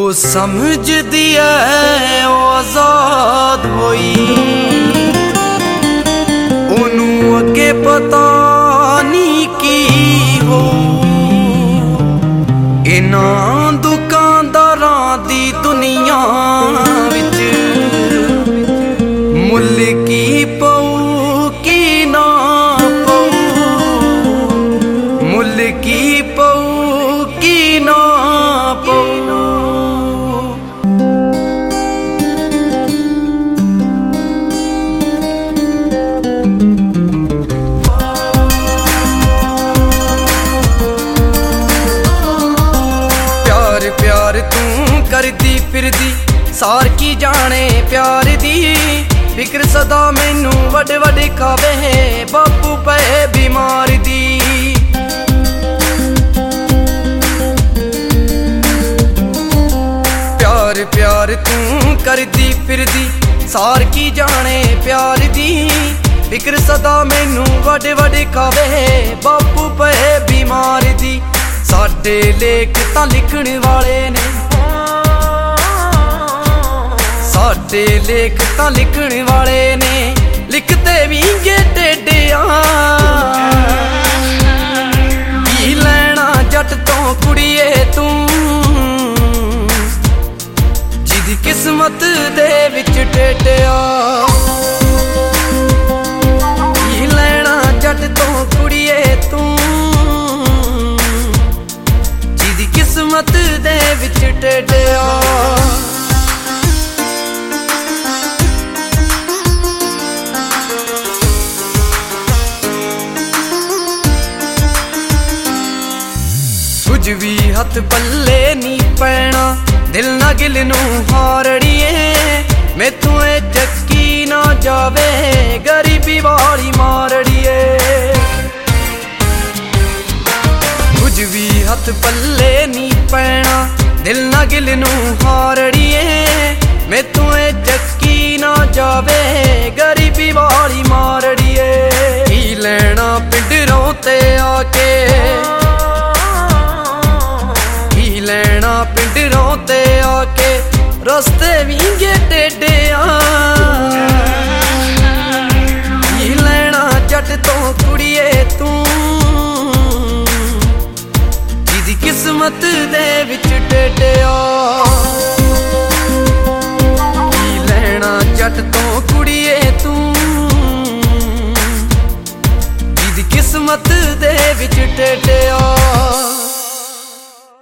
समझदी है ओ आजाद होई, ओनू अगे पता नहीं की हो। इन्हां दुकानदारां दी दुनिया विच मुल की पऊ की ना पऊ, मुल की पऊ की ना पऊ। प्यार तू करदी फिरदी सार की जाने प्यार दी, फिक्र सदा मैनू वड वड खावे बापू पे बीमार दी। प्यार प्यार तू करदी फिरदी सार की जाने प्यार दी, फिक्र सदा मैनू वड वड खावे बापू पे बीमार दी। साडे लेख तां लिखण वाले ने, साडे लेख तां लिखण वाले ने, लिखते भी गे टेढ़िया। की लैना जट तो कुड़िए तू, जिदी किस्मत दे विच टेढ़िया। की लैना जट तो कुड़िए तू, किस्मत दे विच टेढ़िया। कुछ भी हथ पल्ले नी पैना, दिल ना गिल नू हारड़िए। मैथों ए चक्की ना जावे गरीबी वाली मारड़िए। कुछ भी हथ पल्ले नी पैना, दिल ना गिल नू हारड़िए। मैथों ए चक्की ना जावे गरीबी वाली मारड़िए। की लैना पिंडरों ते आके, की लैना पिंडरों ते आके, रस्ते भी गे टेढ़िया। की लैना जट तो कुड़िए तू, किस्मत दे विच टेढ़िया। की लैना जट तो कुड़िए तू, जिदी किस्मत दे विच टेढ़िया।